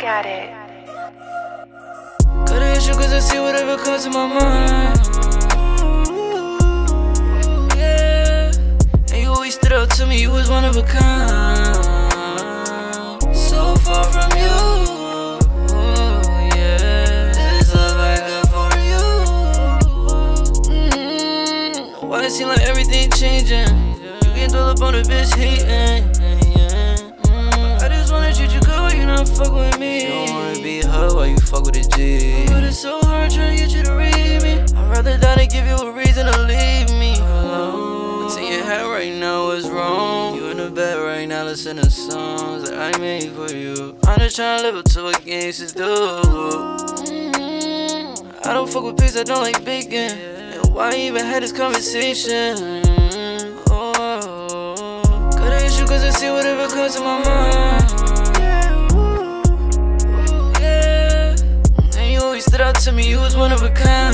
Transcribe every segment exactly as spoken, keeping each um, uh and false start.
got it. Got an issue cause I see whatever comes to my mind. Ooh, yeah. And you always stood out to me, you was one of a kind. So far from you. Ooh, yeah. This love I got for you. Mm-hmm. Why it seem like everything changing? You can't dwell up on a bitch hating. Fuck with me. You don't wanna be her while you fuck with a G. But it's so hard trying to get you to read me. I'd rather die than give you a reason to leave me alone. What's in your head right now is wrong. You in the bed right now listening to songs that I made for you. I'm just trying to live up to what gangsters do. Mm-hmm. I don't fuck with pigs, I don't like bacon. And why even had this conversation? Oh, got an issue cause I see whatever comes to my mind. Stood out to me, you was one of a kind.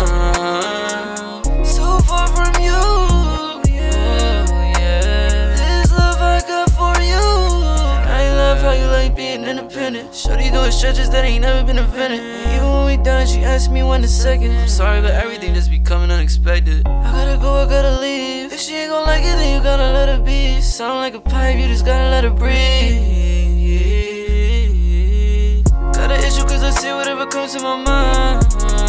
So far from you, yeah, yeah. This love I got for you. I love how you like being independent. Shorty doing stretches that ain't never been invented. Even when we done, she asked me when a second. I'm sorry, but everything just be coming unexpected. I gotta go, I gotta leave. If she ain't gon' like it, then you gotta let her be. Sound like a pipe, you just gotta let her breathe. See whatever comes to my mind.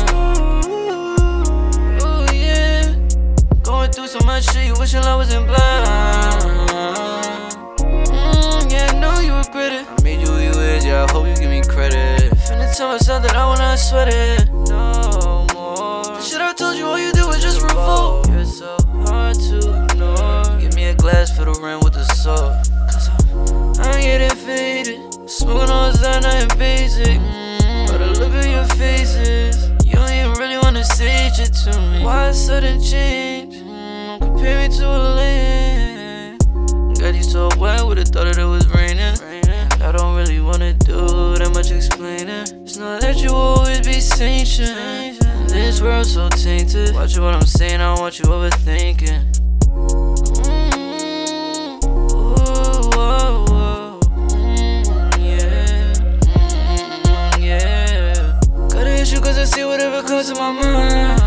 Oh yeah. Going through so much shit, you wishing I wasn't blind. Mm, yeah, I know you regret it. I made you who you is, yeah, I hope you give me credit. Finna tell myself that I will not sweat it no more. The shit I told you, all you do is just revolt. You're so hard to ignore. Give me a glass, fill the rim with the salt. Cause I'm, I'm getting faded. Smoking on that nothing basic. But I look at your faces, you don't even really wanna say shit to me. Why a sudden change? Mm, compare me to a land. Got you so wet, would've thought that it was raining. I don't really wanna do that much explaining. It's not that you always be sanctioned. This world's so tainted. Watch what I'm saying, I don't want you overthinking. Cause I see whatever comes to my mind.